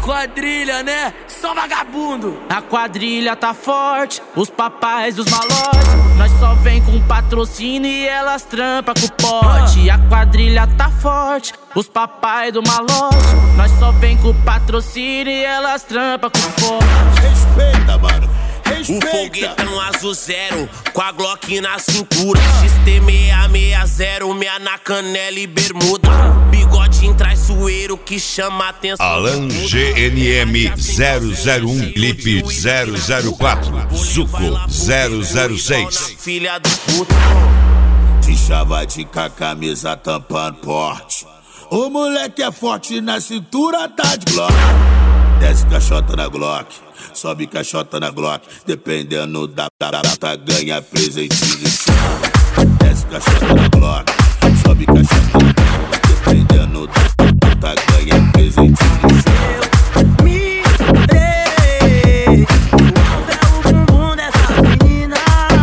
quadrilha, né? Só vagabundo. A quadrilha tá forte, os papais dos malotes. Nós só vem com patrocínio e elas trampa com o pote. A quadrilha tá forte, os papais do malote. Nós só vem com patrocínio e elas trampa com o pote. Respeita, mano. Um foguetão azul zero, com a Glock na cintura. XT660, meia na canela e bermuda. Bigodinho traiçoeiro que chama a atenção. Alan GNM 001, Clipe 004, Zuko 006. Filha da puta. De chavadinho com a camisa tampando porte. O moleque é forte na cintura, tá de Glock. Desce caixota na Glock, sobe caixota na Glock. Dependendo da data, ganha presentinho de chão. Desce caixota na Glock, sobe caixota na Glock. Dependendo da data, ganha presentinho de chão. Me dei, é o bumbum dessa menina.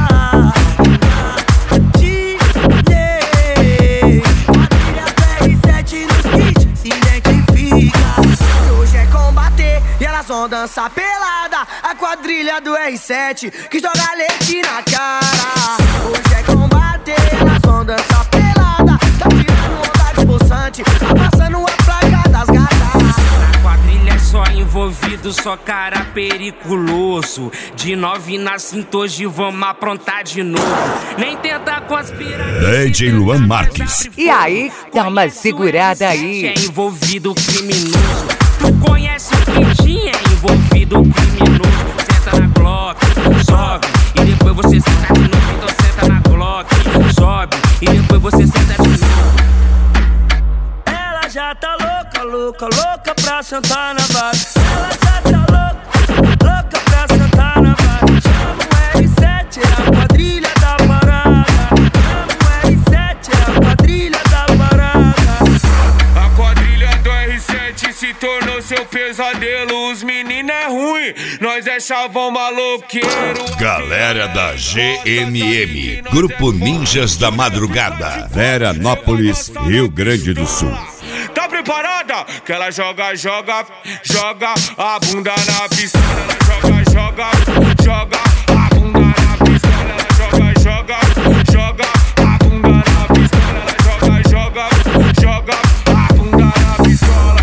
Tirei, quadrilha PR7 nos kits, se identifica. Hoje é combater e elas vão dançar pelada. A quadrilha do R7 que joga leite na cara. Hoje é combater, elas vão dançar pelada. Tá tirando onda de poçante, tá passando a placa das gatas. Na quadrilha é só envolvido, só cara periculoso. De 9 na cinta hoje vamos aprontar de novo. Nem tenta conspirar. DJ Luan Marques. E aí, dá uma segurada aí. É envolvido criminoso. Tu conhece o Quintinho? É envolvido criminoso. Senta na Glock, sobe. E depois você senta de novo. Então senta na Glock, sobe. E depois você senta de novo. Ela já tá louca, louca, louca pra sentar na vaga. Ela já tá louca, louca pra sentar na vaga. Chama o R7, é a quadrilha da parada. Chama o R7, é a quadrilha da parada. A quadrilha do R7 se tornou seu pesadelo. Os meninos é ruim, nós é chavão maloqueiro. Galera da GNM, Grupo Ninjas da Madrugada, Veranópolis, Rio Grande do Sul. Tá preparada? Que ela joga, joga, joga a bunda na pistola. Ela joga, joga, joga a bunda na pistola. Ela joga, joga, joga a bunda na pistola. Ela joga, joga, joga a bunda na pistola.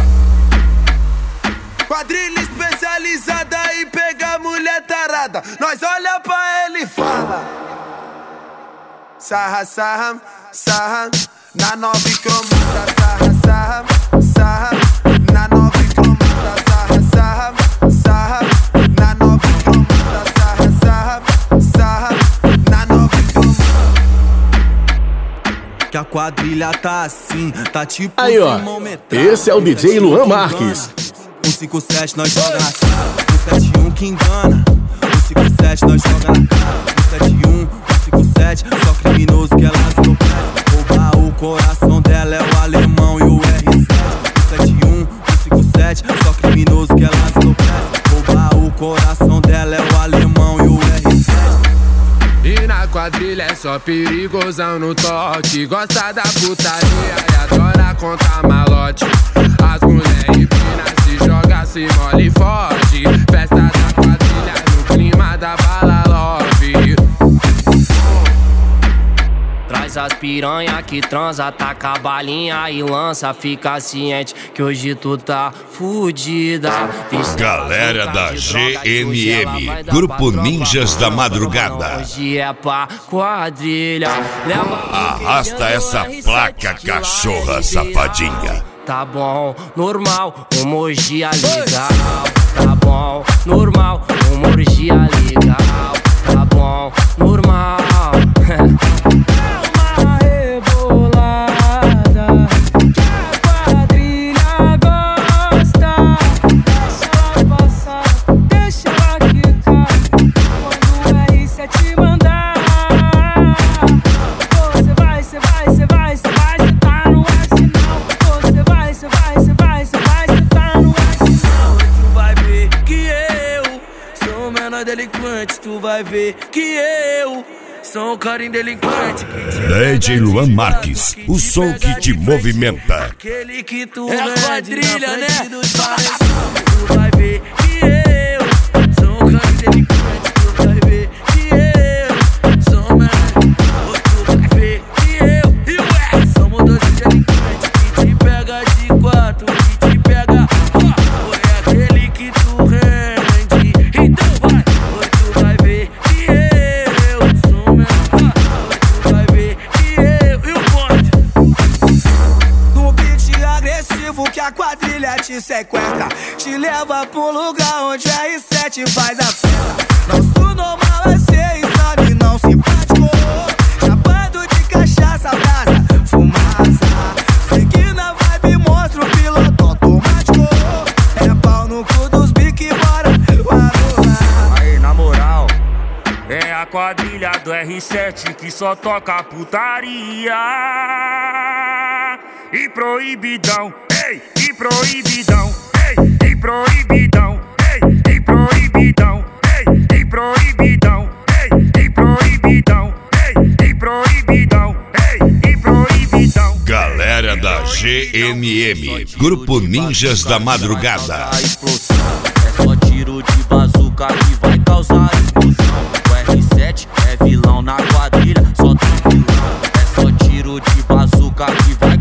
Quadrilha especializada em pegar mulher tarada. Nós olha pra ele e fala: sarra, sarra, sarra. Na 9 cromada, sarra, sarra, sarra. Na 9 cromada, sarra, sarra, sarra. Na 9 cromada, sarra, sarra, sarra. Na 9 cromada. Que a quadrilha tá assim, tá tipo aí, ó. Esse é o DJ Luan Marques. 157 nós joga na cara, 171 que engana. 157 nós joga na cara, 171, 157. Só criminoso que elas não prestam. Roubar o coração dela é o alemão e o R7. 171, 157. Só criminoso que elas não prestam. Roubar o coração dela é o alemão e o R7. E na quadrilha é só perigosão no toque. Gosta da putaria e adora contar malote. As mulheres finas se joga, se mole forte. Festa da quadrilha no clima da bala love. Traz as piranha que transa, taca a balinha e lança. Fica ciente que hoje tu tá fudida. Galera da GNM, Grupo Ninjas da Madrugada. Hoje é pra quadrilha. Arrasta essa placa, cachorra safadinha. Tá bom, normal, uma orgia legal. Tá bom, normal, uma orgia legal. Tá bom, normal. É uma rebolada que a quadrilha gosta. Deixa ela passar, deixa ela quicar. Quando o R7 mandar, você vai sentar no arsenal. Você vai sentar no arsenal. Tu vai ver que eu sou o menor delinquente. Tu vai ver que eu sou um cara indelinquente. DJ Luan Marques, o som que te movimenta. Aquele que tu é a quadrilha, né? Tu vai ver que eu sou um cara inteligente. Tu vai ver que eu sou um menor. Tu vai ver que eu e o R somos dois inteligentes que te pega de quatro, que te pega. É aquele que tu rende. Então vai, tu vai ver que eu sou um menor. Tu vai ver que eu e o bonde. No beat agressivo que a quadrilha te sequestra, te leva pro lugar onde a R7 faz a festa. Nosso normal é ser insano e não simpático, chapando de cachaça, brasa, fumaça. Seguindo a vibe, mostra o piloto automático. É pau no cu dos bique, bora varular. Aí, na moral, é a quadrilha do R7 que só toca putaria e proibidão, ei, e proibidão, ei, e proibidão, ei, e proibidão, ei, e proibidão, ei, e proibidão, ei, e proibidão, ei, e proibidão. Galera da GNM, Grupo Ninjas da Madrugada. É só tiro de bazuca que vai causar explosão. O R7 é vilão na quadrilha, só tem vilão. É só tiro de bazuca que vai